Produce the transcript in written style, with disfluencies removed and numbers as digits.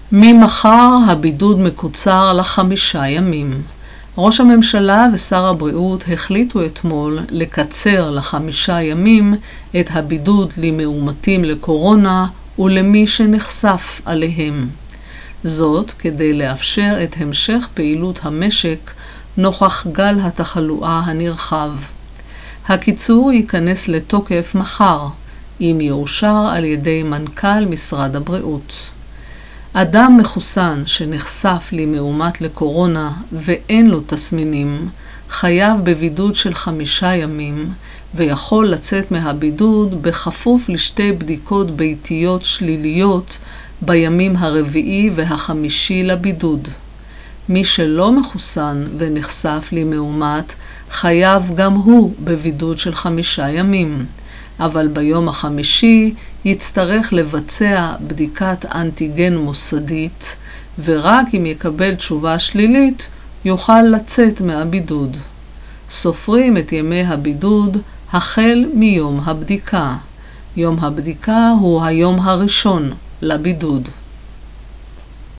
ממחר הבידוד מקוצר ל5 ימים. ראש הממשלה ושר הבריאות החליטו אתמול לקצר ל5 ימים את הבידוד למאומתים לקורונה ולמי שנחשף עליהם. זאת כדי לאפשר את המשך פעילות המשק נוכח גל התחלואה הנרחב. הקיצור ייכנס לתוקף מחר, אם יאושר על ידי מנכ"ל משרד הבריאות. אדם מחוסן שנחשף למאומת לקורונה ואין לו תסמינים, חייב בבידוד של 5 ימים, ויכול לצאת מהבידוד בכפוף לשתי בדיקות ביתיות שליליות בימים הרביעי והחמישי לבידוד. מי שלא מחוסן ונחשף למאומת, חייב גם הוא בבידוד של 5 ימים. אבל ביום החמישי יצטרך לבצע בדיקת אנטיגן מוסדית, ורק אם יקבל תשובה שלילית יוכל לצאת מהבידוד. סופרים את ימי הבידוד החל מיום הבדיקה. יום הבדיקה הוא היום הראשון לבידוד.